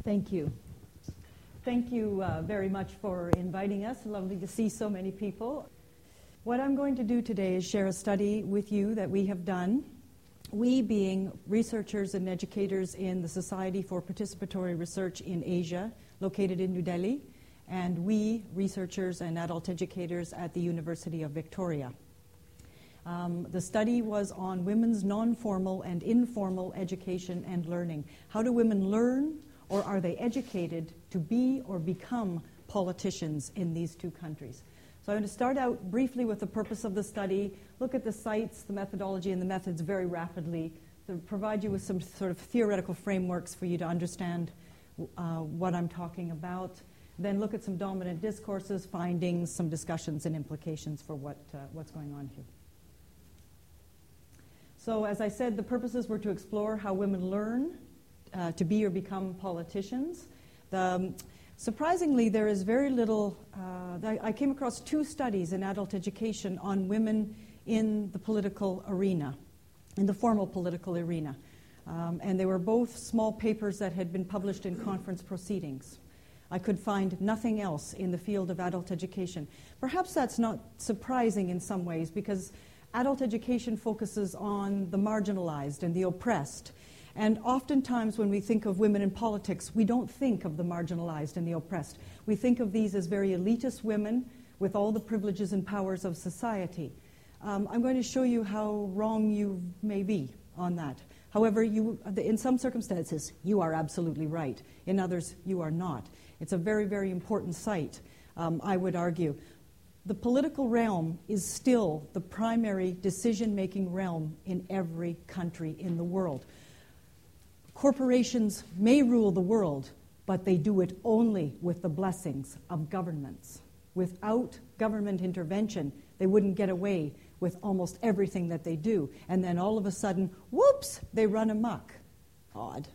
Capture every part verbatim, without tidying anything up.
Thank you. Thank you uh, very much for inviting us. Lovely to see so many people. What I'm going to do today is share a study with you that we have done. We being researchers and educators in the Society for Participatory Research in Asia, located in New Delhi, and we researchers and adult educators at the University of Victoria. Um, the study was on women's non-formal and informal education and learning. How do women learn, or are they educated to be or become politicians in these two countries? So I'm going to start out briefly with the purpose of the study, look at the sites, the methodology, and the methods very rapidly to provide you with some sort of theoretical frameworks for you to understand uh, what I'm talking about. Then look at some dominant discourses, findings, some discussions, and implications for what uh, what's going on here. So as I said, the purposes were to explore how women learn uh, to be or become politicians. The, um, surprisingly, there is very little, uh, I, I came across two studies in adult education on women in the political arena, in the formal political arena. Um, and they were both small papers that had been published in conference proceedings. I could find nothing else in the field of adult education. Perhaps that's not surprising in some ways, because adult education focuses on the marginalized and the oppressed. And oftentimes when we think of women in politics, we don't think of the marginalized and the oppressed. We think of these as very elitist women with all the privileges and powers of society. Um, I'm going to show you how wrong you may be on that. However, you, in some circumstances, you are absolutely right. In others, you are not. It's a very, very important site, um, I would argue. The political realm is still the primary decision-making realm in every country in the world. Corporations may rule the world, but they do it only with the blessings of governments. Without government intervention, they wouldn't get away with almost everything that they do. And then all of a sudden, whoops, they run amok. Odd.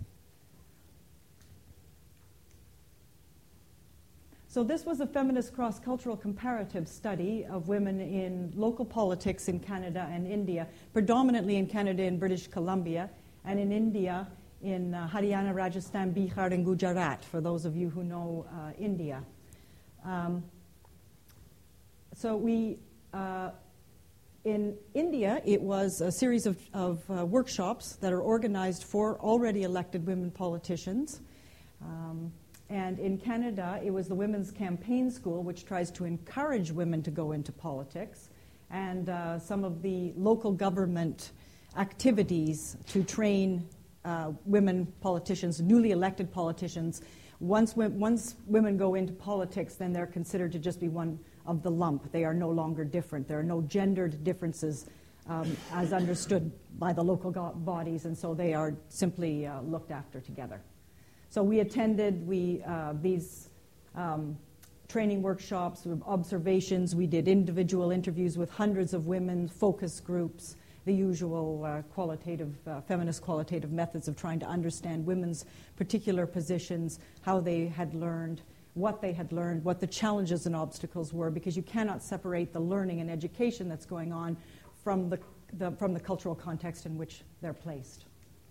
So this was a feminist cross-cultural comparative study of women in local politics in Canada and India, predominantly in Canada and British Columbia, and in India in uh, Haryana, Rajasthan, Bihar, and Gujarat, for those of you who know uh, India. Um, so we, uh, in India, it was a series of, of uh, workshops that are organized for already elected women politicians. Um, And in Canada, it was the Women's Campaign School, which tries to encourage women to go into politics, and uh, some of the local government activities to train uh, women politicians, newly elected politicians. Once, once women go into politics, then they're considered to just be one of the lump. They are no longer different. There are no gendered differences um, as understood by the local go- bodies, and so they are simply uh, looked after together. So we attended we uh, these um, training workshops, observations. We did individual interviews with hundreds of women, focus groups, the usual uh, qualitative, uh, feminist qualitative methods of trying to understand women's particular positions, how they had learned, what they had learned, what the challenges and obstacles were, because you cannot separate the learning and education that's going on from the, the from the cultural context in which they're placed.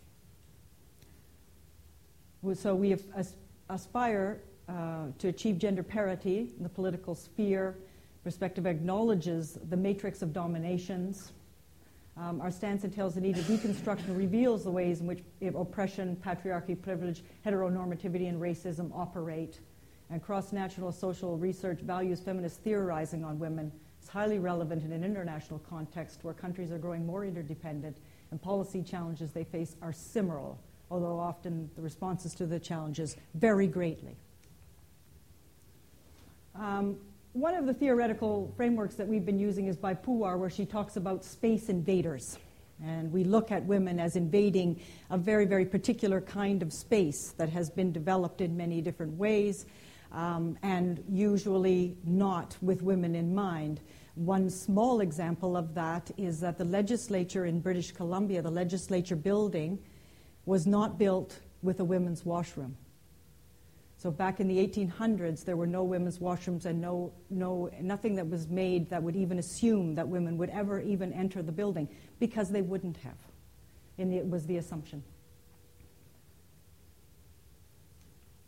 So we as, aspire uh, to achieve gender parity in the political sphere. Perspective acknowledges the matrix of dominations. Um, our stance entails the need to deconstruct and reveals the ways in which oppression, patriarchy, privilege, heteronormativity, and racism operate. And cross-national social research values feminist theorizing on women. It's highly relevant in an international context where countries are growing more interdependent and policy challenges they face are similar, although often the responses to the challenges vary greatly. Um, one of the theoretical frameworks that we've been using is by Puwar, where she talks about space invaders. And we look at women as invading a very, very particular kind of space that has been developed in many different ways, um, and usually not with women in mind. One small example of that is that the legislature in British Columbia, the legislature building, was not built with a women's washroom. So back in the eighteen hundreds, there were no women's washrooms and no, no, nothing that was made that would even assume that women would ever even enter the building, because they wouldn't have. And it was the assumption.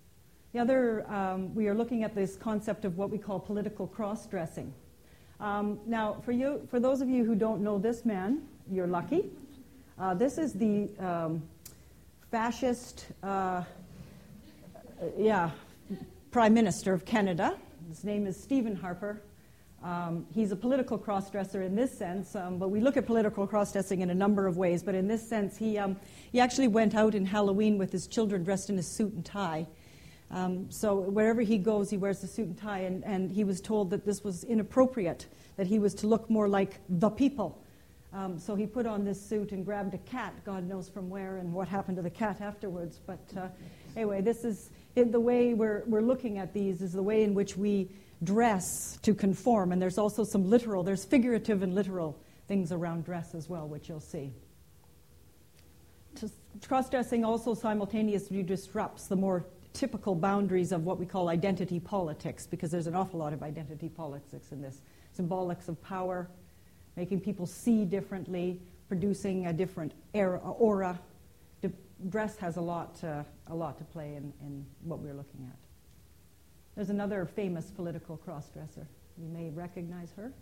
The other, um, we are looking at this concept of what we call political cross-dressing. Um, now, for you, for those of you who don't know this man, you're lucky. Uh, this is the um, fascist, uh, yeah, Prime Minister of Canada. His name is Stephen Harper. Um, he's a political cross-dresser in this sense, um, but we look at political cross-dressing in a number of ways. But in this sense, he um, he actually went out in Halloween with his children dressed in a suit and tie. Um, so wherever he goes, he wears the suit and tie, and, and he was told that this was inappropriate, that he was to look more like the people. Um, so he put on this suit and grabbed a cat, God knows from where and what happened to the cat afterwards. But uh, anyway, this is it, the way we're, we're looking at these is the way in which we dress to conform. And there's also some literal, there's figurative and literal things around dress as well, which you'll see. Cross-dressing also simultaneously disrupts the more typical boundaries of what we call identity politics, because there's an awful lot of identity politics in this. Symbolics of power, making people see differently, producing a different era, aura. De- dress has a lot, uh, a lot to play in, in what we're looking at. There's another famous political cross-dresser. You may recognize her.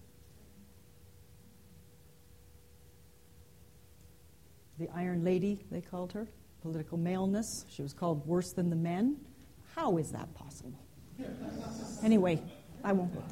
The Iron Lady, they called her. Political maleness. She was called worse than the men. How is that possible? Anyway, I won't go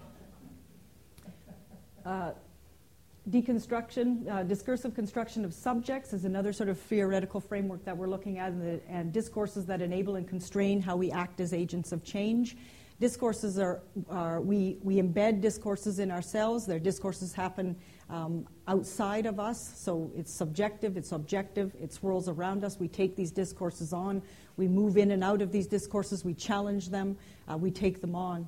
there. Uh, deconstruction, uh, discursive construction of subjects is another sort of theoretical framework that we're looking at, and, the, and discourses that enable and constrain how we act as agents of change. Discourses are, are we, we embed discourses in ourselves. Their discourses happen um, outside of us, so it's subjective, it's objective, it swirls around us. We take these discourses on, we move in and out of these discourses, we challenge them, uh, we take them on.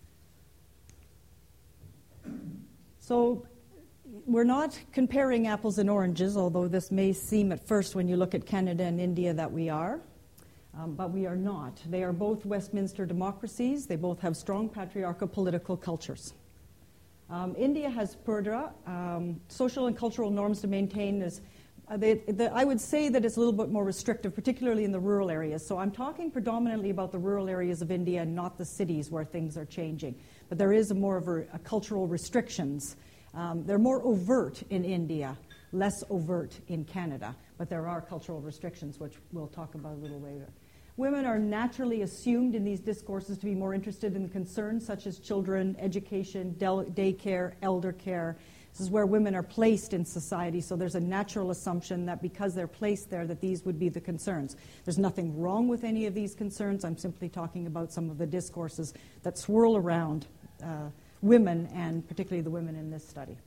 So we're not comparing apples and oranges, although this may seem at first when you look at Canada and India that we are. Um, but we are not. They are both Westminster democracies. They both have strong patriarchal political cultures. Um, India has purdra, um, social and cultural norms to maintain. Is, uh, they, the, I would say that it's a little bit more restrictive, particularly in the rural areas. So I'm talking predominantly about the rural areas of India and not the cities where things are changing. But there is a more of a, a cultural restrictions. Um, they're more overt in India, less overt in Canada. But there are cultural restrictions, which we'll talk about a little later. Women are naturally assumed in these discourses to be more interested in concerns such as children, education, del- daycare, elder care. This is where women are placed in society, so there's a natural assumption that because they're placed there that these would be the concerns. There's nothing wrong with any of these concerns. I'm simply talking about some of the discourses that swirl around uh, women, and particularly the women in this study.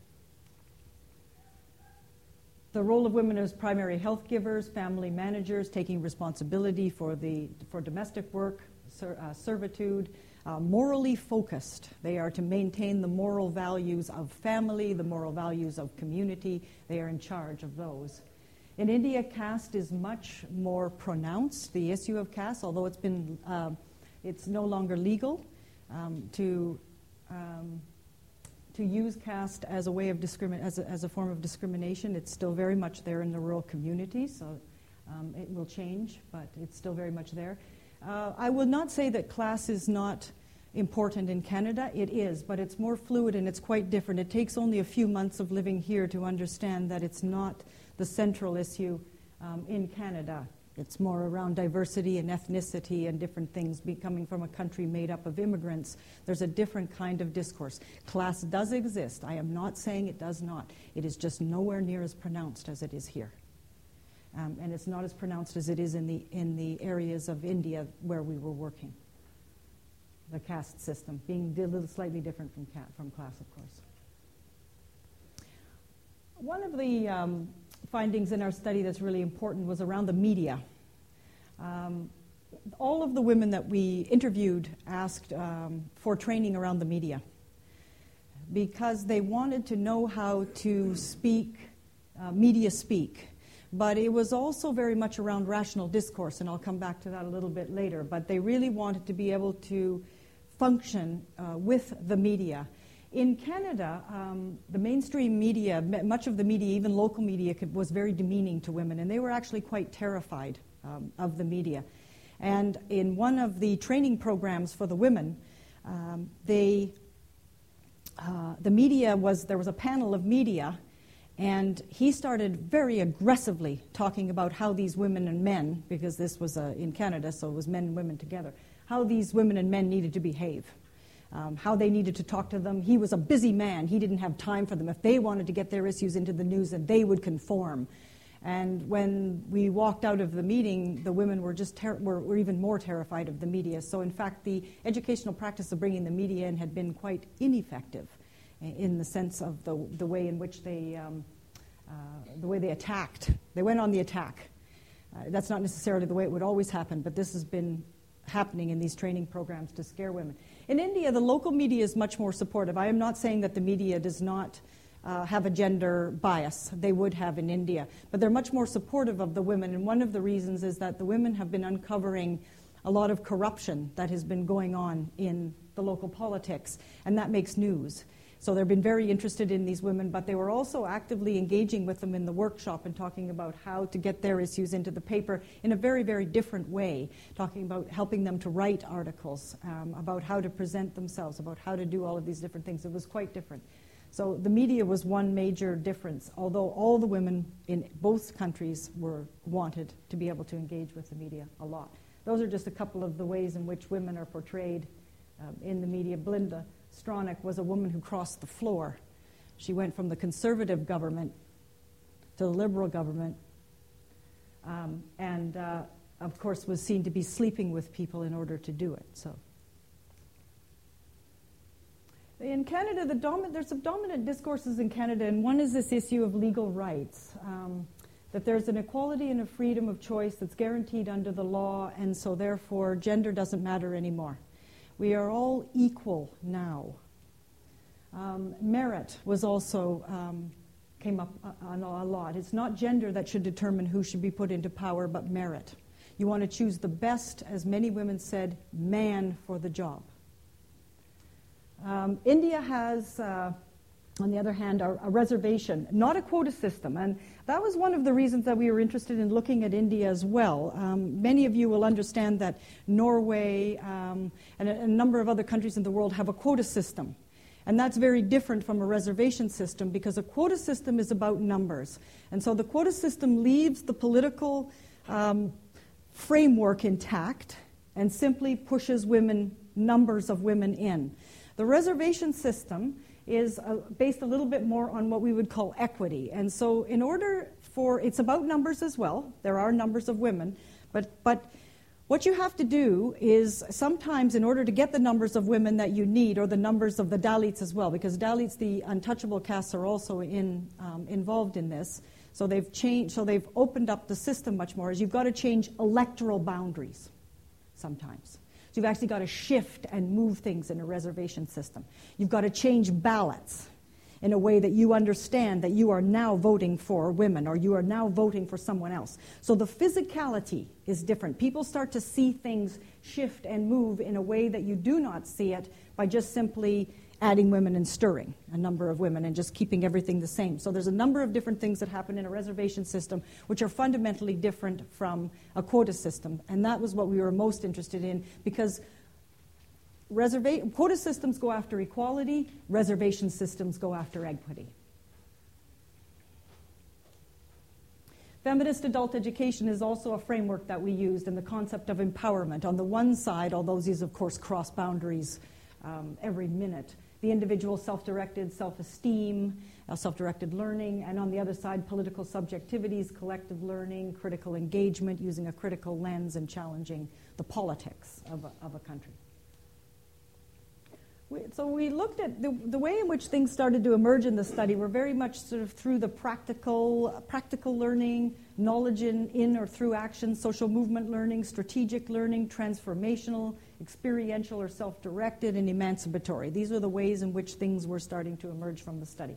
The role of women as primary health givers, family managers, taking responsibility for the for domestic work, ser, uh, servitude, uh, morally focused. They are to maintain the moral values of family, the moral values of community. They are in charge of those. In India, caste is much more pronounced. The issue of caste, although it's been, uh, it's no longer legal um, to. Um, to use caste as a way of discrimin- as a, as a form of discrimination. It's still very much there in the rural community, so um, it will change, but it's still very much there. Uh, I will not say that class is not important in Canada. It is, but it's more fluid and it's quite different. It takes only a few months of living here to understand that it's not the central issue um, in Canada. It's more around diversity and ethnicity and different things. Be coming from a country made up of immigrants, there's a different kind of discourse. Class does exist. I am not saying it does not. It is just nowhere near as pronounced as it is here. Um, and it's not as pronounced as it is in the in the areas of India where we were working. The caste system being a little slightly different from, ca- from class, of course. One of the um, findings in our study that's really important was around the media. Um, all of the women that we interviewed asked um, for training around the media because they wanted to know how to speak, uh, media speak. But it was also very much around rational discourse, and I'll come back to that a little bit later. But they really wanted to be able to function uh, with the media. In Canada, um, the mainstream media, much of the media, even local media, could, was very demeaning to women, and they were actually quite terrified um, of the media. And in one of the training programs for the women, um, they, uh, the media was, there was a panel of media, and he started very aggressively talking about how these women and men, because this was uh, in Canada, so it was men and women together, how these women and men needed to behave. Um, how they needed to talk to them. He was a busy man. He didn't have time for them. If they wanted to get their issues into the news, then they would conform. And when we walked out of the meeting, the women were just ter- were, were even more terrified of the media. So in fact, the educational practice of bringing the media in had been quite ineffective in the sense of the, the way in which they um, uh, the way they attacked. They went on the attack. Uh, that's not necessarily the way it would always happen, but this has been happening in these training programs to scare women. In India, the local media is much more supportive. I am not saying that the media does not uh, have a gender bias. They would have in India. But they're much more supportive of the women, and one of the reasons is that the women have been uncovering a lot of corruption that has been going on in the local politics, and that makes news. So they've been very interested in these women, but they were also actively engaging with them in the workshop and talking about how to get their issues into the paper in a very, very different way, talking about helping them to write articles, um, about how to present themselves, about how to do all of these different things. It was quite different. So the media was one major difference, although all the women in both countries were wanted to be able to engage with the media a lot. Those are just a couple of the ways in which women are portrayed um, in the media. Belinda Stronach was a woman who crossed the floor. She went from the conservative government to the liberal government, um, and uh, of course was seen to be sleeping with people in order to do it. So, in Canada, the domi- there's some dominant discourses in Canada, and one is this issue of legal rights, um, that there's an equality and a freedom of choice that's guaranteed under the law, and so therefore gender doesn't matter anymore. We are all equal now. Um, merit was also um, came up a, a lot. It's not gender that should determine who should be put into power, but merit. You want to choose the best, as many women said, man for the job. Um, India has, uh, on the other hand, a, a reservation, not a quota system. And that was one of the reasons that we were interested in looking at India as well. Um, many of you will understand that Norway um, and a, a number of other countries in the world have a quota system. And that's very different from a reservation system, because a quota system is about numbers. And so the quota system leaves the political um, framework intact and simply pushes women, numbers of women in. The reservation system is uh, based a little bit more on what we would call equity. And so in order for, it's about numbers as well. There are numbers of women. But, but what you have to do is sometimes in order to get the numbers of women that you need, or the numbers of the Dalits as well, because Dalits, the untouchable castes, are also in, um, involved in this. So they've changed, so they've opened up the system much more, is you've got to change electoral boundaries sometimes. So you've actually got to shift and move things in a reservation system. You've got to change ballots in a way that you understand that you are now voting for women, or you are now voting for someone else. So the physicality is different. People start to see things shift and move in a way that you do not see it by just simply adding women and stirring a number of women and just keeping everything the same. So there's a number of different things that happen in a reservation system which are fundamentally different from a quota system. And that was what we were most interested in, because reserva- quota systems go after equality, reservation systems go after equity. Feminist adult education is also a framework that we used in the concept of empowerment. On the one side, although these of course cross boundaries um, every minute, the individual self-directed self-esteem, uh, self-directed learning, and on the other side, political subjectivities, collective learning, critical engagement, using a critical lens and challenging the politics of a, of a country. We, so we looked at the, the way in which things started to emerge in the study were very much sort of through the practical, uh, practical learning, knowledge in, in or through action, social movement learning, strategic learning, transformational, experiential or self-directed, and emancipatory. These are the ways in which things were starting to emerge from the study.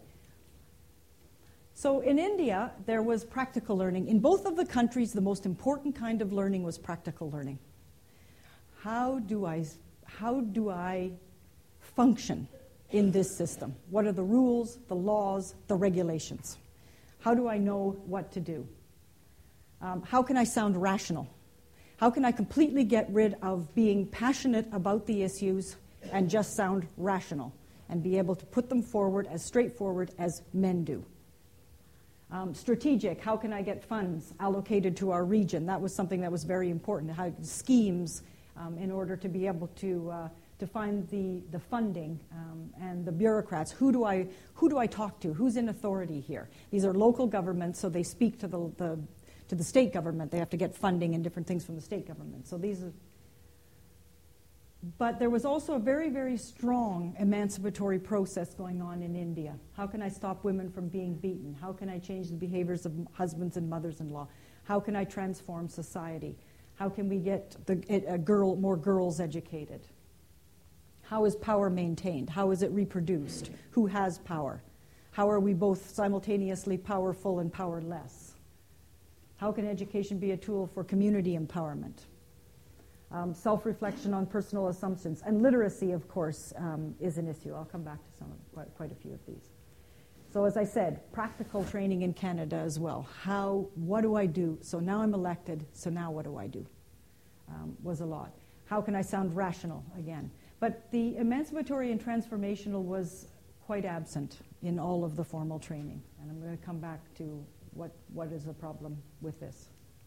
So in India, there was practical learning. In both of the countries, the most important kind of learning was practical learning. How do I, how do I function in this system? What are the rules, the laws, the regulations? How do I know what to do? Um, how can I sound rational? How can I completely get rid of being passionate about the issues and just sound rational and be able to put them forward as straightforward as men do? Um, strategic, how can I get funds allocated to our region? That was something that was very important. How schemes um, in order to be able to uh, to find the the funding um, and the bureaucrats. Who do I who do I talk to? Who's in authority here? These are local governments, so they speak to the, the to the state government. They have to get funding and different things from the state government. So these are. But there was also a very, very strong emancipatory process going on in India. How can I stop women from being beaten? How can I change the behaviors of husbands and mothers-in-law? How can I transform society? How can we get the, a girl, more girls educated? How is power maintained? How is it reproduced? Who has power? How are we both simultaneously powerful and powerless? How can education be a tool for community empowerment? Um, self-reflection on personal assumptions. And literacy, of course, um, is an issue. I'll come back to some of quite, quite a few of these. So as I said, practical training in Canada as well. How, what do I do? So now I'm elected, so now what do I do? Um, was a lot. How can I sound rational again? But the emancipatory and transformational was quite absent in all of the formal training. And I'm going to come back to what, what is the problem with this.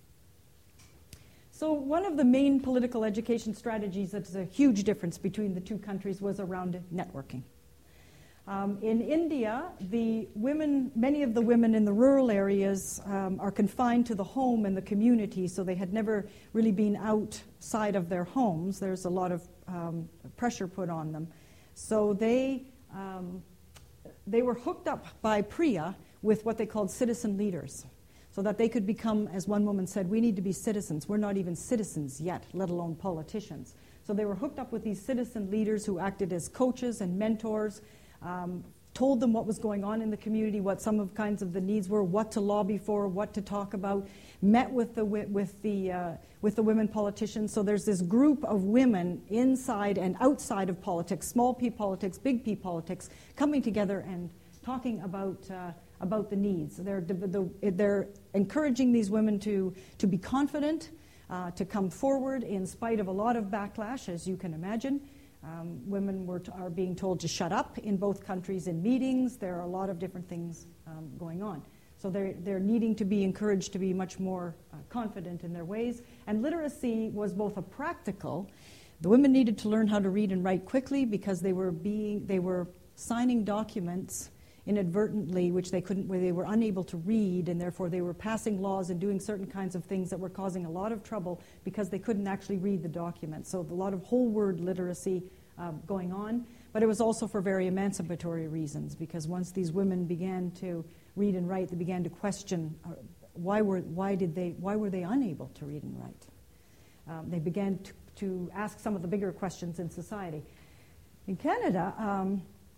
So one of the main political education strategies that's a huge difference between the two countries was around networking. Um, in India, the women, many of the women in the rural areas um, are confined to the home and the community, so they had never really been outside of their homes. There's a lot of um, pressure put on them. So they, um, they were hooked up by Priya with what they called citizen leaders, so that they could become, as one woman said, we need to be citizens. We're not even citizens yet, let alone politicians. So they were hooked up with these citizen leaders who acted as coaches and mentors, um, told them what was going on in the community, what some of kinds of the needs were, what to lobby for, what to talk about, met with the, with the, uh, with the women politicians. So there's this group of women inside and outside of politics, small p politics, big P politics, coming together and talking about uh, about the needs. They're, the, they're encouraging these women to, to be confident, uh, to come forward in spite of a lot of backlash, as you can imagine. Um, women were t- are being told to shut up in both countries in meetings. There are a lot of different things um, going on. So they're, they're needing to be encouraged to be much more uh, confident in their ways. And literacy was both a practical. The women needed to learn how to read and write quickly because they were being they were signing documents inadvertently, which they couldn't, where they were unable to read, and therefore they were passing laws and doing certain kinds of things that were causing a lot of trouble because they couldn't actually read the documents. So a lot of whole word literacy um, going on, but it was also for very emancipatory reasons, because once these women began to read and write, they began to question uh, why were why did they why were they unable to read and write. Um, they began to, to ask some of the bigger questions in society. In Canada. Um,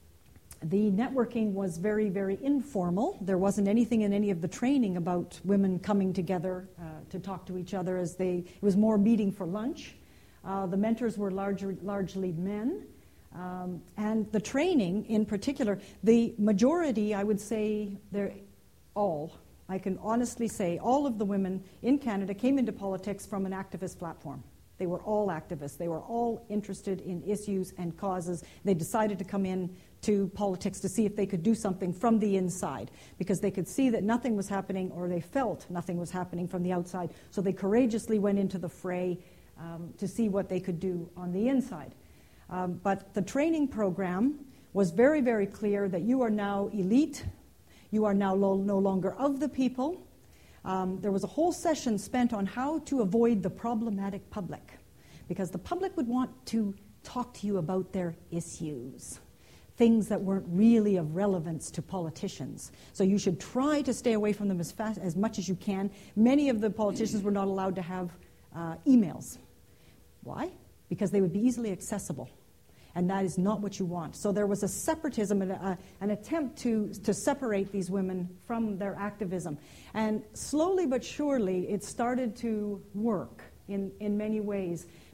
The networking was very, very informal. There wasn't anything in any of the training about women coming together uh, to talk to each other. As they, it was more meeting for lunch. Uh, the mentors were larger, largely men. Um, and the training in particular, the majority, I would say, they're all, I can honestly say, all of the women in Canada came into politics from an activist platform. They were all activists. They were all interested in issues and causes. They decided to come in to politics to see if they could do something from the inside, because they could see that nothing was happening, or they felt nothing was happening from the outside. So they courageously went into the fray um, to see what they could do on the inside. Um, but the training program was very, very clear that you are now elite. You are now lo- no longer of the people. Um, there was a whole session spent on how to avoid the problematic public, because the public would want to talk to you about their issues, things that weren't really of relevance to politicians. So you should try to stay away from them as fast, as much as you can. Many of the politicians were not allowed to have uh, emails. Why? Because they would be easily accessible. And that is not what you want. So there was a separatism, and a, an attempt to, to separate these women from their activism. And slowly but surely, it started to work in, in many ways,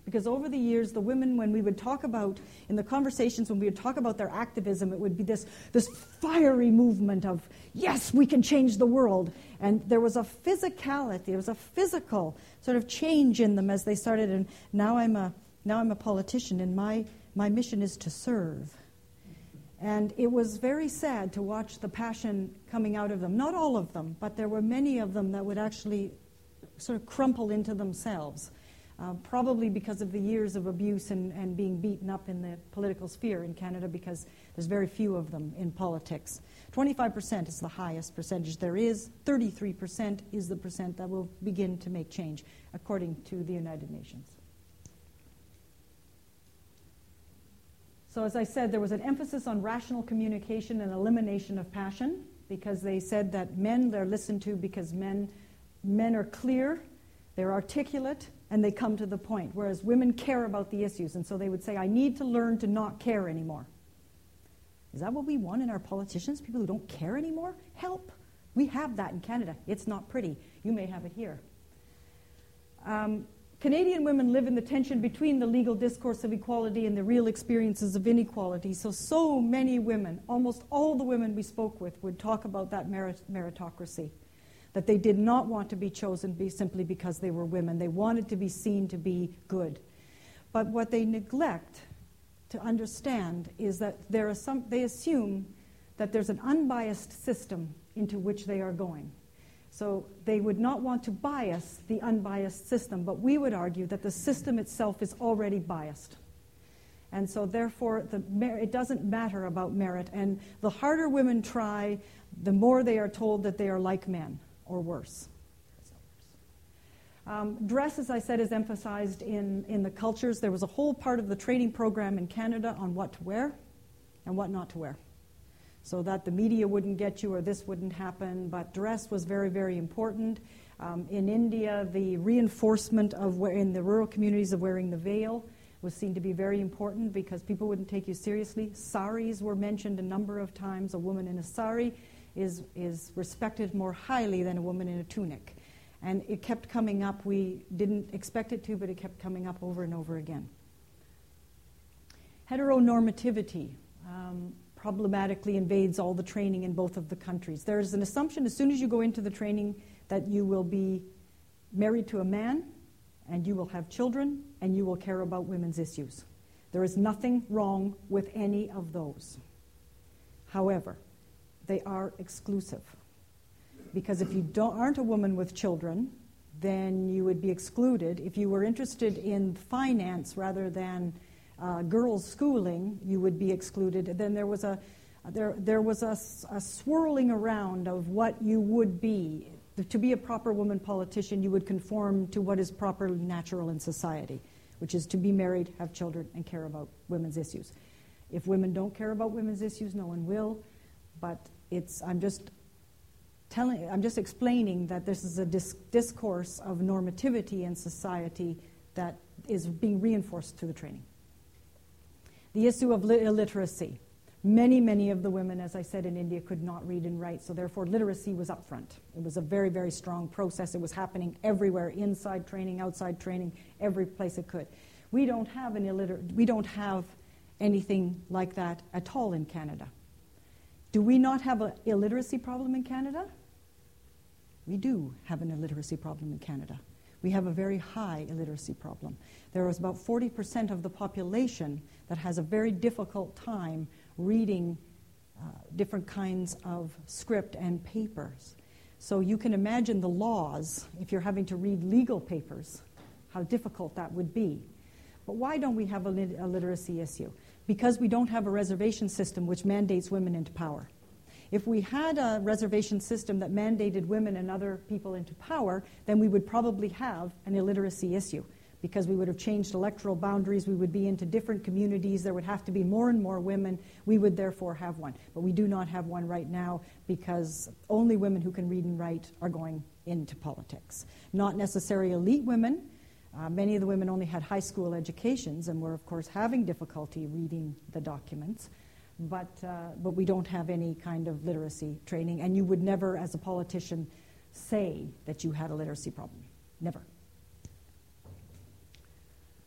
Because over the years, the women, when we would talk about, in the conversations, when we would talk about their activism, it would be this, this fiery movement of, yes, we can change the world. And there was a physicality, there was a physical sort of change in them as they started. And now I'm a, now I'm a politician, and my, my mission is to serve. And it was very sad to watch the passion coming out of them. Not all of them, but there were many of them that would actually sort of crumple into themselves, uh, probably because of the years of abuse and, and being beaten up in the political sphere in Canada, because there's very few of them in politics. twenty-five percent is the highest percentage there is. thirty-three percent is the percent that will begin to make change, according to the United Nations. So as I said, there was an emphasis on rational communication and elimination of passion, because they said that men, they're listened to because men, men are clear, they're articulate, and they come to the point, whereas women care about the issues. And so they would say, I need to learn to not care anymore. Is that what we want in our politicians, people who don't care anymore? Help. We have that in Canada. It's not pretty. You may have it here. Um, Canadian women live in the tension between the legal discourse of equality and the real experiences of inequality. So, so many women, almost all the women we spoke with, would talk about that merit- meritocracy, that they did not want to be chosen be simply because they were women. They wanted to be seen to be good. But what they neglect to understand is that there are some, they assume that there's an unbiased system into which they are going. So they would not want to bias the unbiased system, but we would argue that the system itself is already biased. And so therefore, the mer- it doesn't matter about merit. And the harder women try, the more they are told that they are like men, or worse. Um, dress, as I said, is emphasized in, in the cultures. There was a whole part of the training program in Canada on what to wear and what not to wear, so that the media wouldn't get you or this wouldn't happen. But dress was very, very important. Um, in India, the reinforcement of where, in the rural communities of wearing the veil was seen to be very important, because people wouldn't take you seriously. Saris were mentioned a number of times. A woman in a sari is, is respected more highly than a woman in a tunic. And it kept coming up. We didn't expect it to, but it kept coming up over and over again. Heteronormativity um, problematically invades all the training in both of the countries. There is an assumption as soon as you go into the training that you will be married to a man, and you will have children, and you will care about women's issues. There is nothing wrong with any of those. However, they are exclusive. Because if you don't, aren't a woman with children, then you would be excluded. If you were interested in finance rather than uh, girls' schooling, you would be excluded. Then there was a there there was a, a swirling around of what you would be. To be a proper woman politician, you would conform to what is properly natural in society, which is to be married, have children, and care about women's issues. If women don't care about women's issues, no one will. But it's I'm just telling I'm just explaining that this is a dis- discourse of normativity in society that is being reinforced through the training. The issue of lit- illiteracy. Many, many of the women, as I said, in India could not read and write, so therefore literacy was up front. It was a very, very strong process. It was happening everywhere, inside training, outside training, every place it could. We don't have an illiter- we don't have anything like that at all in Canada. Do we not have an illiteracy problem in Canada? We do have an illiteracy problem in Canada. We have a very high illiteracy problem. There is about forty percent of the population that has a very difficult time reading uh, different kinds of script and papers. So you can imagine the laws, if you're having to read legal papers, how difficult that would be. But why don't we have a, lit- a literacy issue? Because we don't have a reservation system which mandates women into power. If we had a reservation system that mandated women and other people into power, then we would probably have an illiteracy issue, because we would have changed electoral boundaries, we would be into different communities, there would have to be more and more women, we would therefore have one. But we do not have one right now, because only women who can read and write are going into politics. Not necessarily elite women. Uh, many of the women only had high school educations and were, of course, having difficulty reading the documents. But, uh, but we don't have any kind of literacy training, and you would never, as a politician, say that you had a literacy problem. Never.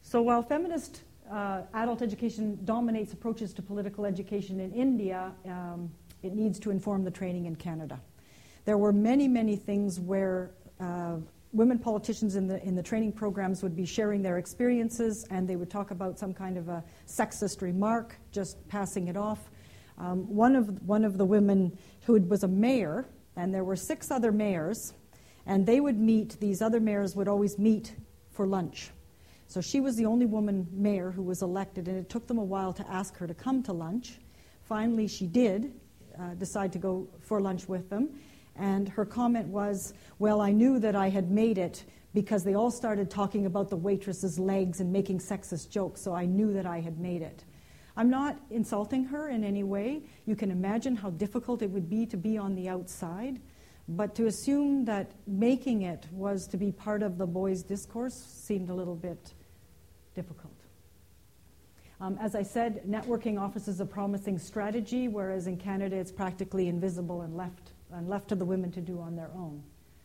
So while feminist uh, adult education dominates approaches to political education in India, um, it needs to inform the training in Canada. There were many, many things where uh, women politicians in the in the training programs would be sharing their experiences, and they would talk about some kind of a sexist remark, just passing it off. Um, one of one of the women who was a mayor, and there were six other mayors, and they would meet. These other mayors would always meet for lunch. So she was the only woman mayor who was elected, and it took them a while to ask her to come to lunch. Finally, she did uh, decide to go for lunch with them. And her comment was, well, I knew that I had made it because they all started talking about the waitress's legs and making sexist jokes, so I knew that I had made it. I'm not insulting her in any way. You can imagine how difficult it would be to be on the outside, but to assume that making it was to be part of the boys' discourse seemed a little bit difficult. Um, as I said, networking offers a promising strategy, whereas in Canada it's practically invisible and left and left to the women to do on their own.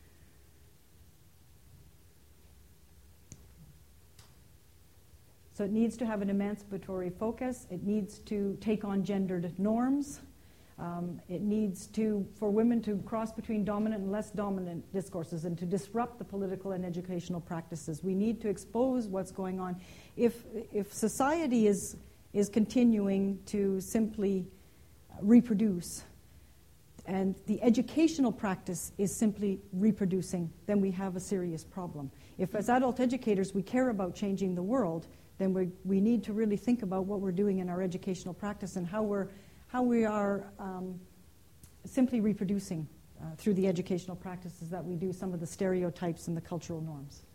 So it needs to have an emancipatory focus. It needs to take on gendered norms. Um, it needs to, for women to cross between dominant and less dominant discourses and to disrupt the political and educational practices. We need to expose what's going on. If, if society is, is continuing to simply reproduce, and the educational practice is simply reproducing, then we have a serious problem. If as adult educators we care about changing the world, then we, we need to really think about what we're doing in our educational practice and how, we're, how we are um, simply reproducing uh, through the educational practices that we do some of the stereotypes and the cultural norms.